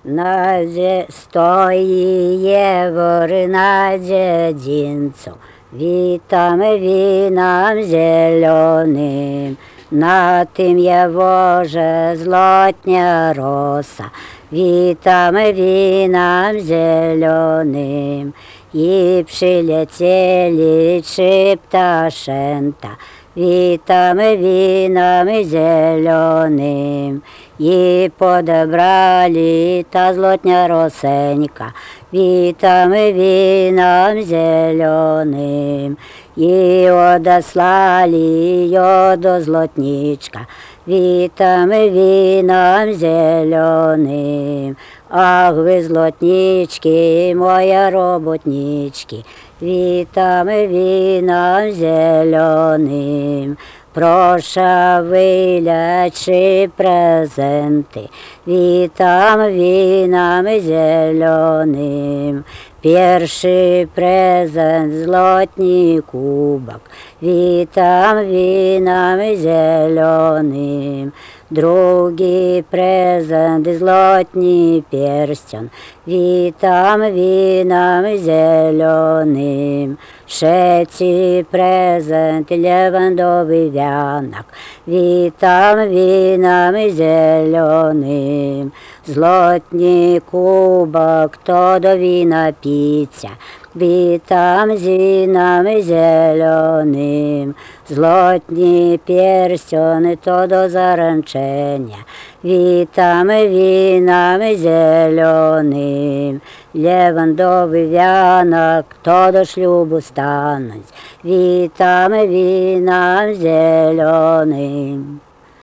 Stojí vor na dědincu, vítám vínám zelením, na tým je vože zlotня роса, вітам вінам зеленим. І прилетели чи пташента, вітам вінам зеленим. І подобрали та злотня росенька, вітам вінам зеленим. І одослали ее до злотничка, вітам вінам зеленим. Ах, ви злотнички, моя роботнички, вітам вінам зеленим. Прошавилячи презенти, вітам вінам зеленим. Перший презент злотній кубок, вітам вінам зеленим. Другий презент злотній перстень, вітам вінам зеленим. Третій презент лавандовий вянок, вітам вінам зеленим. Злотній кубок, то до віна піться, вітам з вінам зеленим. Злотній перстень, то до заручення, вітам вінам зеленим. Лавандовий вянок, то до шлюбу стануть, вітам вінам зеленим.